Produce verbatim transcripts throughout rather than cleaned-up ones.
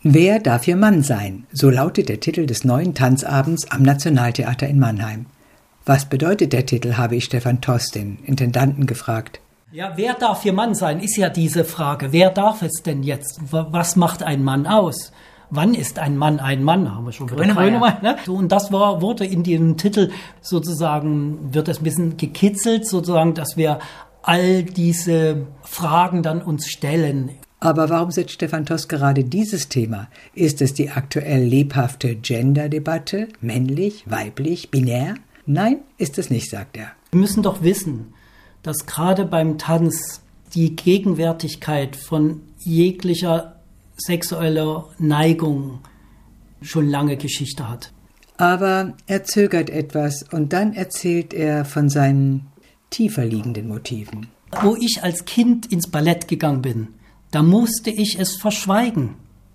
Wer darf ihr Mann sein? So lautet der Titel des neuen Tanzabends am Nationaltheater in Mannheim. Was bedeutet der Titel, habe ich Stefan Toss, den Intendanten, gefragt. Ja, wer darf ihr Mann sein, ist ja diese Frage. Wer darf es denn jetzt? Was macht ein Mann aus? Wann ist ein Mann ein Mann? Haben wir schon wieder Grönemeyer, ne? So, und das war, wurde in dem Titel sozusagen, wird das ein bisschen gekitzelt, sozusagen, dass wir all diese Fragen dann uns stellen. Aber warum setzt Stefan Toss gerade dieses Thema? Ist es die aktuell lebhafte Gender-Debatte? Männlich, weiblich, binär? Nein, ist es nicht, sagt er. Wir müssen doch wissen, dass gerade beim Tanz die Gegenwärtigkeit von jeglicher sexueller Neigung schon lange Geschichte hat. Aber er zögert etwas und dann erzählt er von seinen tiefer liegenden Motiven. Wo ich als Kind ins Ballett gegangen bin, da musste ich es verschweigen.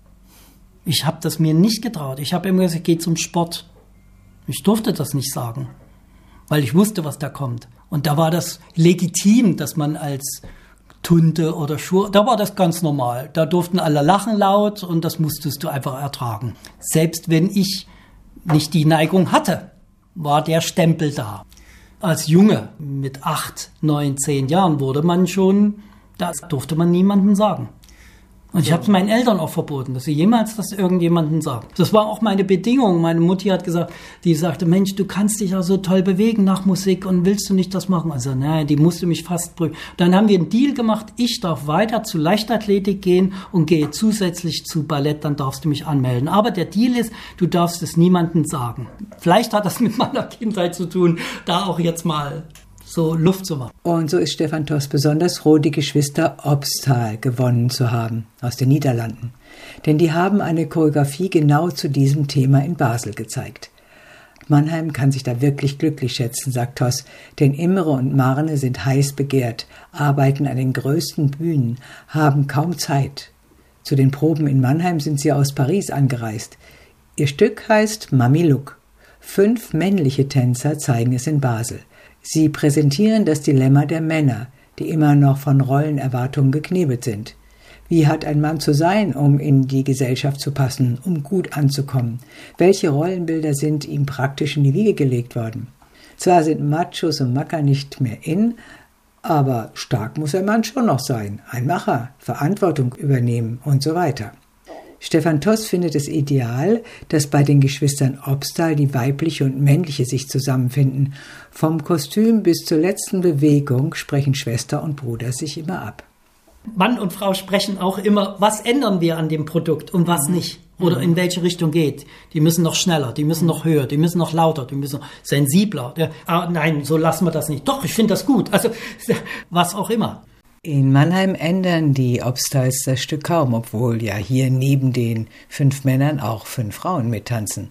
Ich habe das mir nicht getraut. Ich habe immer gesagt, ich gehe zum Sport. Ich durfte das nicht sagen, weil ich wusste, was da kommt. Und da war das legitim, dass man als Tunte oder Schur, da war das ganz normal. Da durften alle lachen laut und das musstest du einfach ertragen. Selbst wenn ich nicht die Neigung hatte, war der Stempel da. Als Junge mit acht, neun, zehn Jahren wurde man schon, das durfte man niemandem sagen. Und ich habe es meinen Eltern auch verboten, dass sie jemals das irgendjemandem sagen. Das war auch meine Bedingung. Meine Mutti hat gesagt, die sagte, Mensch, du kannst dich ja so toll bewegen nach Musik und willst du nicht das machen? Also nein, die musste mich fast prügeln. Dann haben wir einen Deal gemacht, ich darf weiter zu Leichtathletik gehen und gehe zusätzlich zu Ballett, dann darfst du mich anmelden. Aber der Deal ist, du darfst es niemandem sagen. Vielleicht hat das mit meiner Kindheit zu tun, da auch jetzt mal so Luft zu machen. Und so ist Stefan Toss besonders froh, die Geschwister Obstal gewonnen zu haben aus den Niederlanden. Denn die haben eine Choreografie genau zu diesem Thema in Basel gezeigt. Mannheim kann sich da wirklich glücklich schätzen, sagt Toss, denn Imre und Marne sind heiß begehrt, arbeiten an den größten Bühnen, haben kaum Zeit. Zu den Proben in Mannheim sind sie aus Paris angereist. Ihr Stück heißt Mami Look. Fünf männliche Tänzer zeigen es in Basel. Sie präsentieren das Dilemma der Männer, die immer noch von Rollenerwartungen geknebelt sind. Wie hat ein Mann zu sein, um in die Gesellschaft zu passen, um gut anzukommen? Welche Rollenbilder sind ihm praktisch in die Wiege gelegt worden? Zwar sind Machos und Macker nicht mehr in, aber stark muss ein Mann schon noch sein, ein Macher, Verantwortung übernehmen und so weiter. Stefan Toss findet es ideal, dass bei den Geschwistern Obstal die weibliche und männliche sich zusammenfinden. Vom Kostüm bis zur letzten Bewegung sprechen Schwester und Bruder sich immer ab. Mann und Frau sprechen auch immer, was ändern wir an dem Produkt und was nicht. Oder in welche Richtung geht. Die müssen noch schneller, die müssen noch höher, die müssen noch lauter, die müssen noch sensibler. Ah, nein, so lassen wir das nicht. Doch, ich finde das gut. Also, was auch immer. In Mannheim ändern die Obstals das Stück kaum, obwohl ja hier neben den fünf Männern auch fünf Frauen mittanzen.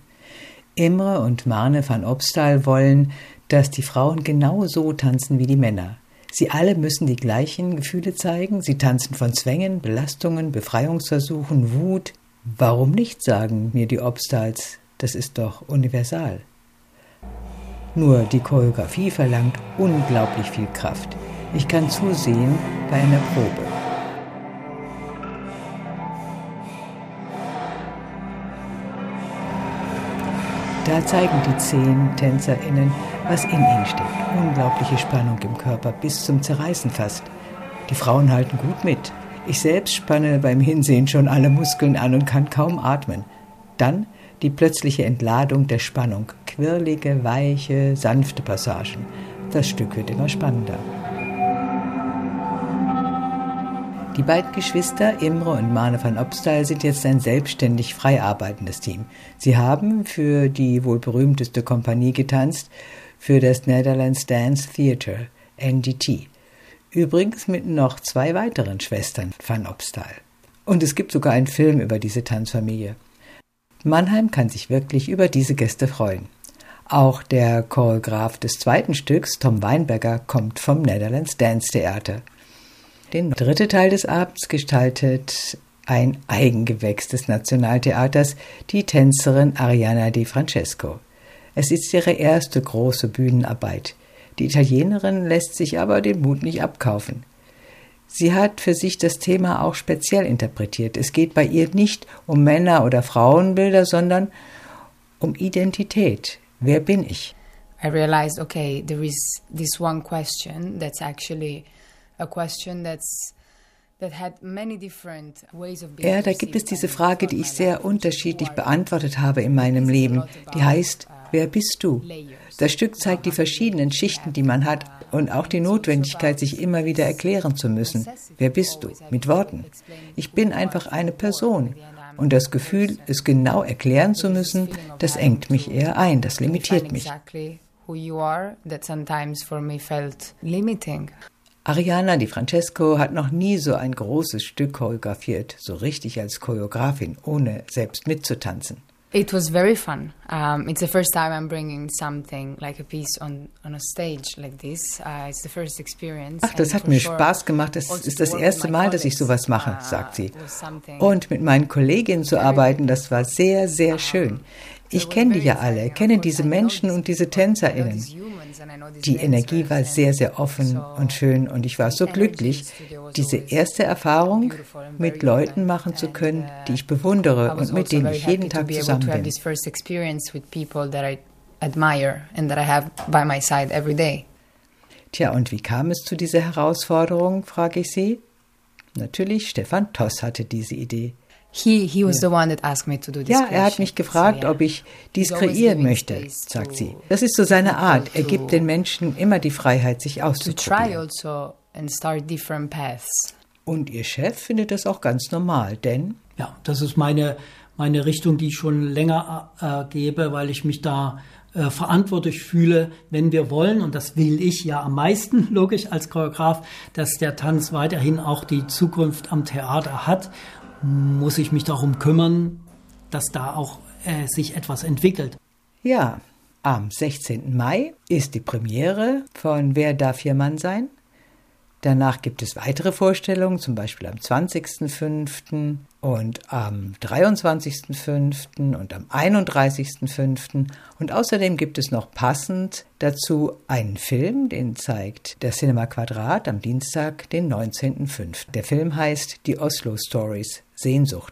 Imre und Marne van Obstal wollen, dass die Frauen genau so tanzen wie die Männer. Sie alle müssen die gleichen Gefühle zeigen. Sie tanzen von Zwängen, Belastungen, Befreiungsversuchen, Wut. Warum nicht, sagen mir die Obstals, das ist doch universal. Nur die Choreografie verlangt unglaublich viel Kraft. Ich kann zusehen bei einer Probe. Da zeigen die zehn TänzerInnen, was in ihnen steckt. Unglaubliche Spannung im Körper, bis zum Zerreißen fast. Die Frauen halten gut mit. Ich selbst spanne beim Hinsehen schon alle Muskeln an und kann kaum atmen. Dann die plötzliche Entladung der Spannung. Quirlige, weiche, sanfte Passagen. Das Stück wird immer spannender. Die beiden Geschwister, Imre und Marne van Obstal, sind jetzt ein selbstständig frei arbeitendes Team. Sie haben für die wohl berühmteste Kompanie getanzt, für das Netherlands Dance Theatre, N D T. Übrigens mit noch zwei weiteren Schwestern van Obstal. Und es gibt sogar einen Film über diese Tanzfamilie. Mannheim kann sich wirklich über diese Gäste freuen. Auch der Choreograf des zweiten Stücks, Tom Weinberger, kommt vom Netherlands Dance Theater. Den dritten Teil des Abends gestaltet ein Eigengewächs des Nationaltheaters, die Tänzerin Arianna Di Francesco. Es ist ihre erste große Bühnenarbeit. Die Italienerin lässt sich aber den Mut nicht abkaufen. Sie hat für sich das Thema auch speziell interpretiert. Es geht bei ihr nicht um Männer- oder Frauenbilder, sondern um Identität. Wer bin ich? I realized, okay, there is this one question that's actually a question that's that had many different ways of being. Ja, da gibt es diese Frage, die ich sehr unterschiedlich beantwortet habe in meinem Leben. Die heißt, wer bist du? Das Stück zeigt die verschiedenen Schichten, die man hat und auch die Notwendigkeit, sich immer wieder erklären zu müssen. Wer bist du? Mit Worten. Ich bin einfach eine Person. Und das Gefühl, es genau erklären zu müssen, das engt mich eher ein, das limitiert mich. Arianna Di Francesco hat noch nie so ein großes Stück choreografiert, so richtig als Choreografin, ohne selbst mitzutanzen. It was very fun. Um, it's the first time I'm bringing something like a piece on, on a stage like this. Uh, it's the first experience. Ach, das hat mir Spaß gemacht. Es ist das erste Mal, dass ich sowas mache, sagt sie. Und mit meinen Kolleginnen zu arbeiten, das war sehr, sehr schön. Ich kenne die ja alle, kenne diese Menschen und diese TänzerInnen. Die Energie war sehr, sehr offen und schön und ich war so glücklich, diese erste Erfahrung mit Leuten machen zu können, die ich bewundere und mit denen ich jeden Tag zusammen bin. Tja, und wie kam es zu dieser Herausforderung, frage ich sie. Natürlich, Stefan Toss hatte diese Idee. He, he was ja. the one that asked me to do this ja, er hat mich gefragt, so, yeah. ob ich dies kreieren möchte, sagt sie. Das ist so seine Art. Er gibt den Menschen immer die Freiheit, sich auszuprobieren. Also and start different paths. Und ihr Chef findet das auch ganz normal, denn... Ja, das ist meine, meine Richtung, die ich schon länger äh, gebe, weil ich mich da äh, verantwortlich fühle, wenn wir wollen, und das will ich ja am meisten, logisch, als Choreograf, dass der Tanz weiterhin auch die Zukunft am Theater hat, muss ich mich darum kümmern, dass da auch äh, sich etwas entwickelt. Ja, am sechzehnten Mai ist die Premiere von Wer darf Ihr Mann sein? Danach gibt es weitere Vorstellungen, zum Beispiel am zwanzigsten fünften und am dreiundzwanzigsten fünften und am einunddreißigsten fünften Und außerdem gibt es noch passend dazu einen Film, den zeigt der Cinema Quadrat am Dienstag, den neunzehnten fünften Der Film heißt Die Oslo Stories, Sehnsucht.